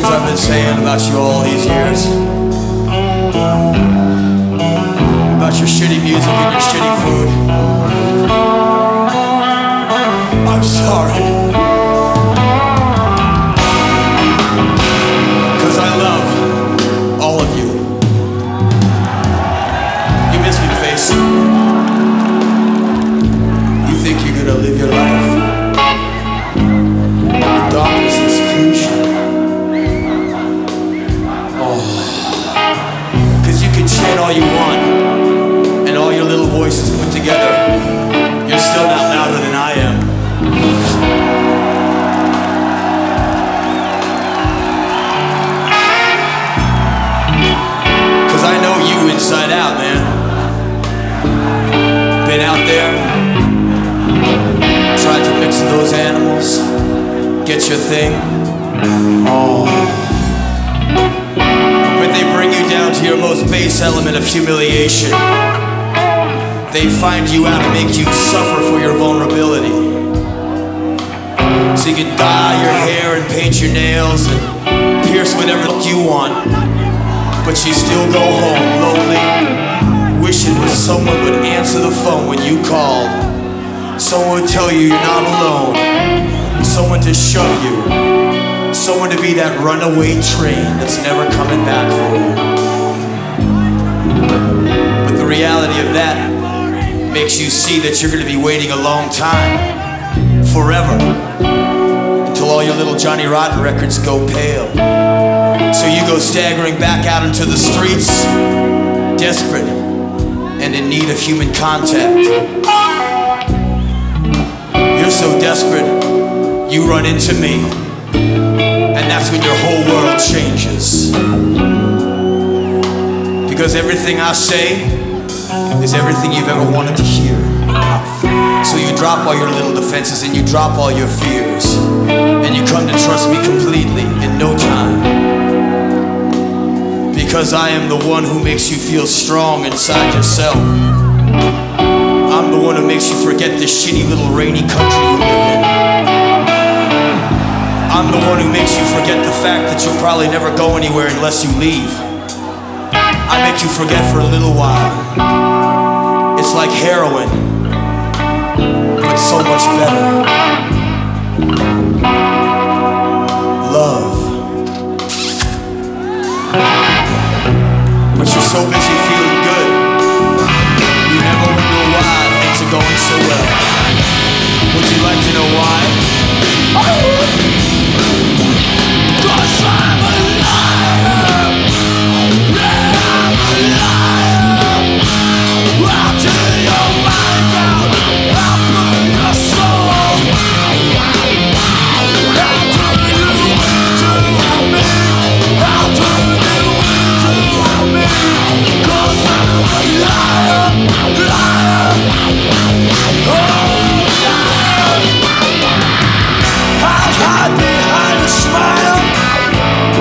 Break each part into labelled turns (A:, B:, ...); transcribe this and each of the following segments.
A: things I've been saying about you all these years. About your shitty music and your shitty food. I'm sorry. 'Cause I love all of you. You miss me, face. You think you're gonna live your life. Darkness is crucial. Oh. 'Cause you can chant all you want, and all your little voices put together, you're still not louder than I am. I know you inside out, man. Been out there, tried to mix those animals, get your thing. Oh. But they bring you down to your most base element of humiliation. They find you out and make you suffer for your vulnerability. So you can dye your hair and paint your nails and pierce whatever look you want. But you still go home lonely, wishing that someone would answer the phone when you called. Someone would tell you you're not alone. Someone to shove you. Someone to be that runaway train that's never coming back for you. But the reality of that makes you see that you're going to be waiting a long time, forever, until all your little Johnny Rotten records go pale. So you go staggering back out into the streets, desperate and in need of human contact. You're so desperate, you run into me, and that's when your whole world changes. Because everything I say is everything you've ever wanted to hear. So you drop all your little defenses and you drop all your fears, and you come to trust me completely in no time. Because I am the one who makes you feel strong inside yourself. I'm the one who makes you forget the shitty little rainy country you live in. I'm the one who makes you forget the fact that you'll probably never go anywhere unless you leave. I make you forget for a little while. It's like heroin, but so much better. Love. But you're so busy feeling good, you never wonder why things are going so well. Would you like to know why? 'Cause I'm alive. Yeah, I'm alive. I'll tear your mind out. I'll burn your soul. I'll turn you into me. I'll turn you into me. 'Cause I'm a liar, liar. Oh, liar. I'll hide behind a smile.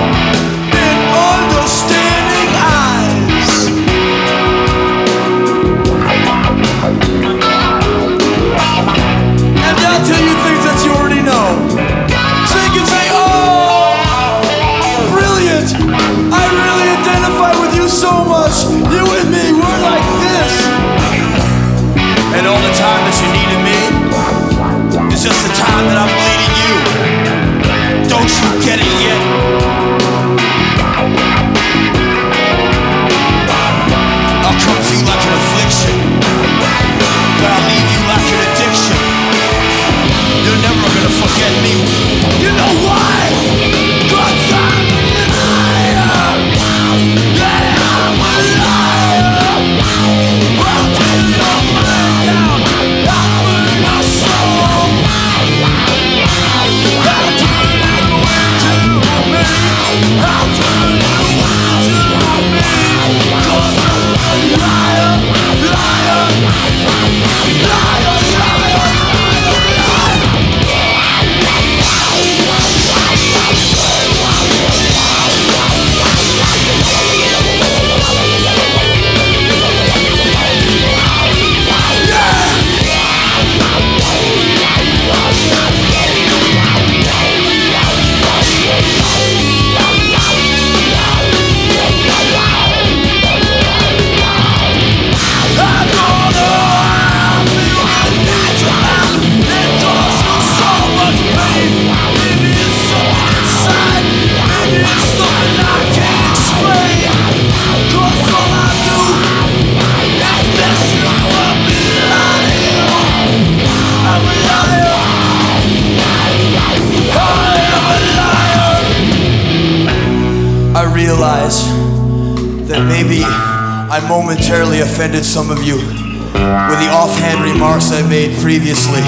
A: that maybe I momentarily offended some of you with the offhand remarks I made previously.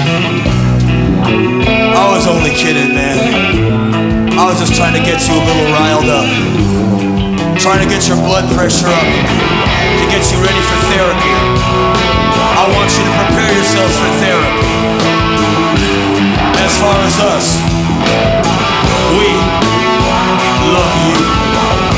A: I was only kidding, man. I was just trying to get you a little riled up, trying to get your blood pressure up, to get you ready for therapy. I want you to prepare yourselves for therapy. As far as us, we love you.